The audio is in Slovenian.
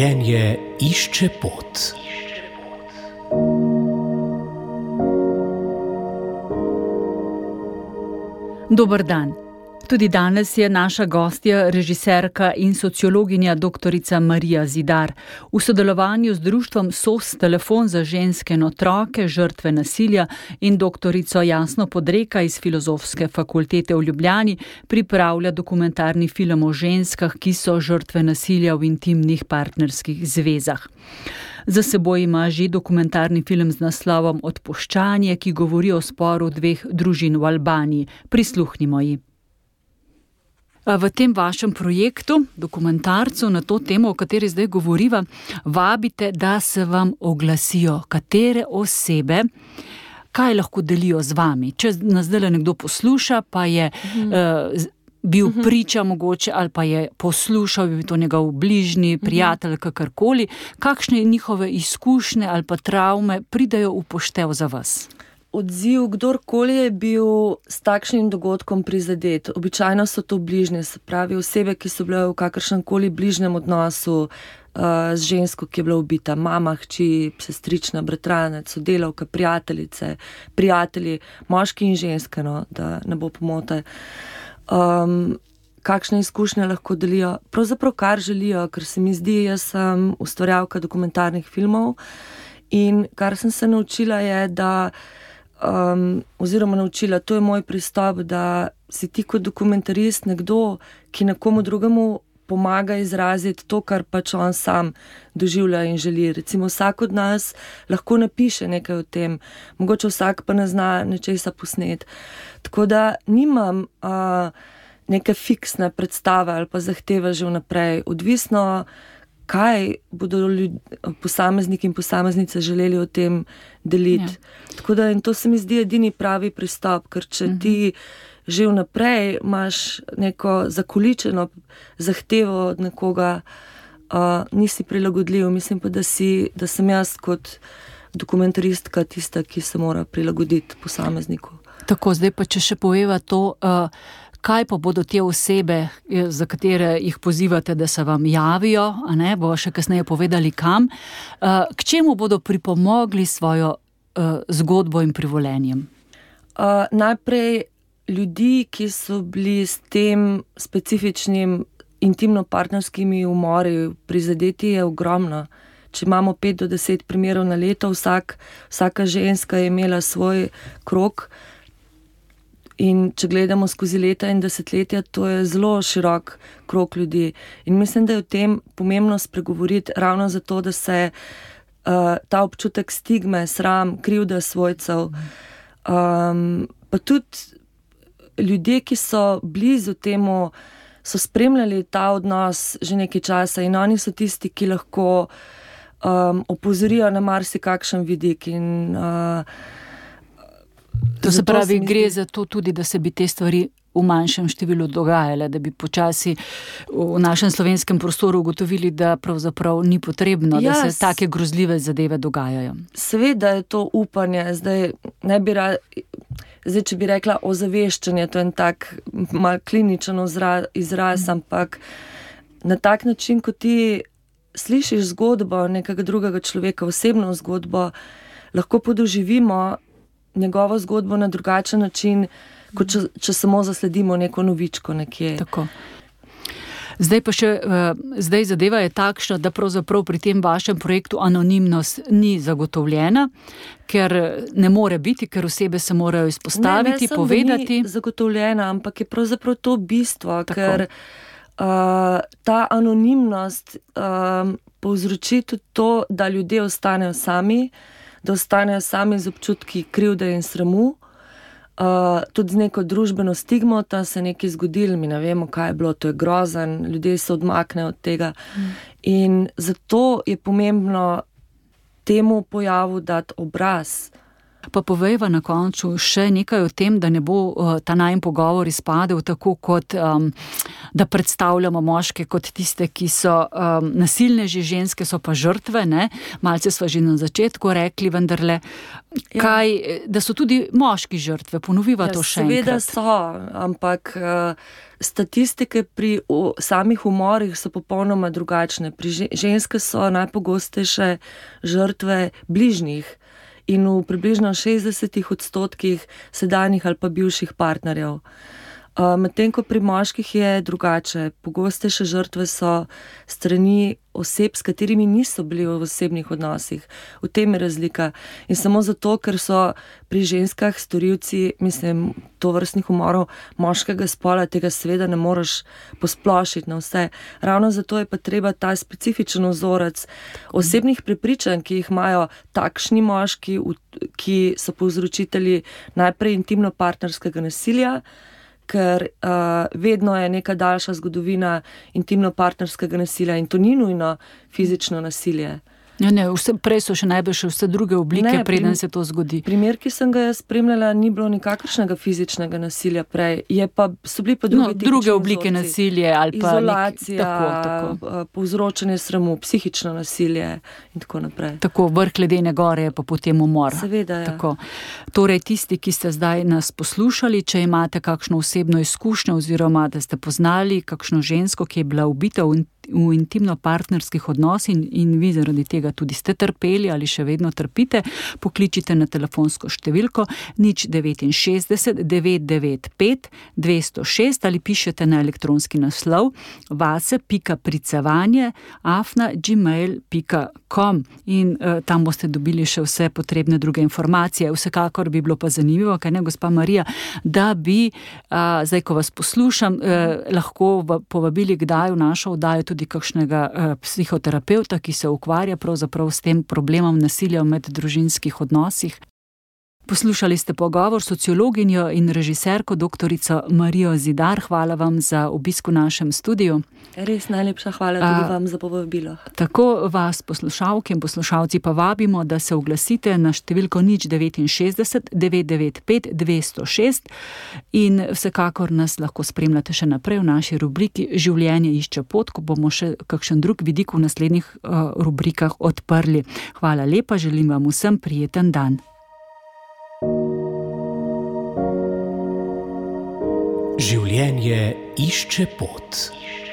Življenje išče pot. Dober dan. Tudi danes je naša gostja, režiserka in sociologinja doktorica Marija Zidar. V sodelovanju z društvom SOS Telefon za ženske in otroke, žrtve nasilja in doktorico Jasno Podreka iz Filozofske fakultete v Ljubljani pripravlja dokumentarni film o ženskah, ki so žrtve nasilja v intimnih partnerskih zvezah. Za seboj ima že dokumentarni film z naslovom Odpuščanje, ki govori o sporu dveh družin v Albaniji. Prisluhnimo ji. V tem vašem projektu, dokumentarcu na to temo, o kateri zdaj govoriva, vabite, da se vam oglasijo katere osebe, kaj lahko delijo z vami. Če nas zdaj nekdo posluša, pa je bil priča mogoče, ali pa je poslušal, bi to njegov bližnji, prijatelj, kakorkoli, kakšne njihove izkušnje ali pa travme pridejo v poštev za vas? Odziv, kdorkoli je bil s takšnim dogodkom prizadet. Običajno so to bližnje, se pravi osebe, ki so bile v kakršnemkoli bližnjem odnosu z žensko, ki je bila ubita. Mama, hči, sestrična, bratranec, sodelavka, prijateljice, prijatelji, moški in ženske, no, da ne bo pomote. Kakšne izkušnje lahko delijo? Pravzaprav kar želijo, ker se mi zdi, jaz sem ustvarjalka dokumentarnih filmov in kar sem se naučila je, da to je moj pristop, da si ti kot dokumentarist nekdo, ki nekomu drugemu pomaga izraziti to, kar pač on sam doživlja in želi. Recimo vsak od nas lahko napiše nekaj o tem, mogoče vsak pa ne zna nečesa posneti. Tako da nimam neke fiksne predstave ali pa zahteve že vnaprej. Odvisno, kaj bodo posamezniki in posameznice želeli o tem deliti. Ja. Tako da, in to se mi zdi edini pravi pristop, ker če ti že vnaprej imaš neko zakoličeno zahtevo od nekoga, nisi prilagodljiv. Mislim pa, da sem jaz kot dokumentaristka tista, ki se mora prilagoditi posamezniku. Tako, zdaj pa če še poveva to, kaj pa bodo te osebe, za katere jih pozivate, da se vam javijo, a ne, bo še kasneje povedali kam, k čemu bodo pripomogli svojo zgodbo in privolenjem? Najprej ljudi, ki so bili s tem specifičnim intimno-partnerskimi umori prizadeti, je ogromno. Če imamo 5 do 10 primerov na leto, vsaka ženska je imela svoj krog. In če gledamo skozi leta in desetletja, to je zelo širok krog ljudi. In mislim, da je o tem pomembno spregovoriti ravno zato, da se ta občutek stigme, sram, krivda svojcev, pa tudi ljudje, ki so blizu temu, so spremljali ta odnos že nekaj časa in oni so tisti, ki lahko opozorijo na marsikakšen vidik in to se pravi, gre za to tudi, da se bi te stvari v manjšem številu dogajale, da bi počasi v našem slovenskem prostoru ugotovili, da pravzaprav ni potrebno, da se take grozljive zadeve dogajajo. Seveda je to upanje, zdaj, če bi rekla ozaveščanje, to je en tak mal kliničen izraz, ampak na tak način, ko ti slišiš zgodbo nekega drugega človeka, osebno zgodbo, lahko podoživimo njegovo zgodbo na drugačen način, kot če samo zasledimo neko novičko nekje. Tako. Zdaj zadeva je takšna, da pravzaprav pri tem vašem projektu anonimnost ni zagotovljena, ker ne more biti, ker osebe se morajo izpostaviti, povedati. Ne, ni zagotovljena, ampak je pravzaprav to bistvo, tako. Ker ta anonimnost povzroči tudi to, da ljudje ostanejo sami, z občutki krivde in sramu, tudi z neko družbeno stigmo, da se je nekaj zgodilo, mi ne vemo, kaj je bilo, to je grozen, ljudje se odmaknejo od tega. In zato je pomembno temu pojavu dati obraz. Pa povejva na koncu še nekaj o tem, da ne bo ta najin pogovor izpadel tako, kot da predstavljamo moške kot tiste, ki so nasilneži, ženske so pa žrtve, ne? Malce sva že na začetku rekli, vendarle, da so tudi moški žrtve, ponoviva to še enkrat. Seveda so, ampak statistike pri samih umorih so popolnoma drugačne. Ženske so najpogostejše žrtve bližnjih in v približno 60% sedanjih ali pa bivših partnerjev. Medtem ko pri moških je drugače. Pogostejše žrtve so strani oseb, s katerimi niso bili v osebnih odnosih. V tem je razlika. In samo zato, ker so pri ženskah storilci, tovrstnih umorov moškega spola, tega seveda ne moreš posplošiti na vse. Ravno zato je pa treba ta specifičen vzorec osebnih prepričanj, ki jih imajo takšni moški, ki so povzročitelji najprej intimno-partnerskega nasilja, ker vedno je neka daljša zgodovina intimno-partnerskega nasilja in to ni nujno fizično nasilje. Prej so še najbolj vse druge oblike, preden se to zgodi. Primer, ki sem ga spremljala, ni bilo nikakršnega fizičnega nasilja prej. So bili pa druge oblike nasilja ali pa izolacija, povzročanje sramu, psihično nasilje in tako naprej. Tako, vrh ledene gore je pa potem umor. Seveda, ja. Tako. Torej, tisti, ki ste zdaj nas poslušali, če imate kakšno osebno izkušnjo oziroma da ste poznali kakšno žensko, ki je bila ubita v intimno-partnerskih odnosih in vi zaradi tega tudi ste trpeli ali še vedno trpite, pokličite na telefonsko številko 069 995 206 ali pišete na elektronski naslov vase.pricevanje@gmail.com in tam boste dobili še vse potrebne druge informacije. Vsekakor bi bilo pa zanimivo, kaj ne, gospa Marija, da bi, zdaj ko vas poslušam, lahko povabili kdaj v našo oddajo tudi kakšnega psihoterapevta, ki se ukvarja pravzaprav s tem problemom nasilja med družinskih odnosih. Poslušali ste pogovor s sociologinjo in režiserko doktorico Marijo Zidar. Hvala vam za obisk v našem studiu. Res najlepša hvala tudi vam za povabilo. Tako vas poslušalke in poslušalci pa vabimo, da se oglasite na številko 069 995 206 in vsekakor nas lahko spremljate še naprej v naši rubriki Življenje išče pot, ko bomo še kakšen drug vidik v naslednjih rubrikah odprli. Hvala lepa, želim vam vsem prijeten dan. Življenje išče pot.